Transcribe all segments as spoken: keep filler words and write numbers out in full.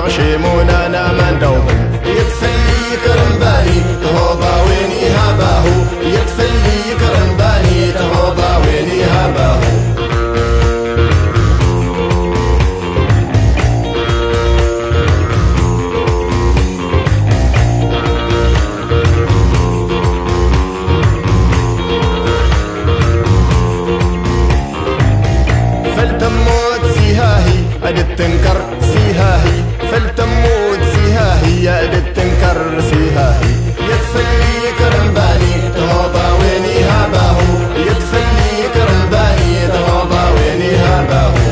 شيمونا انا من دوب يتفلي كرمباني تهوبا ويني هباهو يتفلي كرمباني تهوبا ويني هباهو فلتموت سيهاهي أدت تنكر سيهاهي فلتموت سيهاهي أدت تنكر سيهاهي يتفلي كرمباني تهوبا ويني هباهو يتفلي كرمباني تهوبا ويني هباهو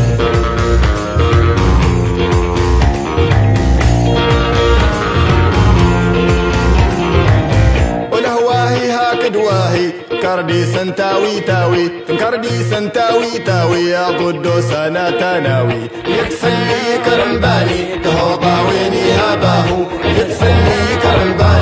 ولهواهي هاك دواهي كردي سنتاوي تاوي كردي سنتاوي تاوي يا ضدو سنة تناوي يتفلي كرمباني تهوبا ويني هباهو يتفلي كرمباني